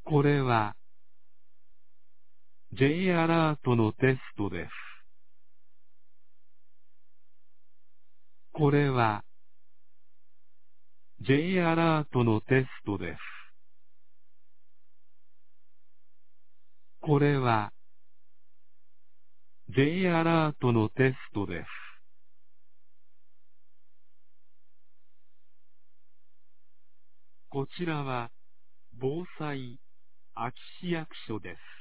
これは J アラートのテストです。これは J アラートのテストです。これは J アラートのテストです。こちらは防災空き市役所です。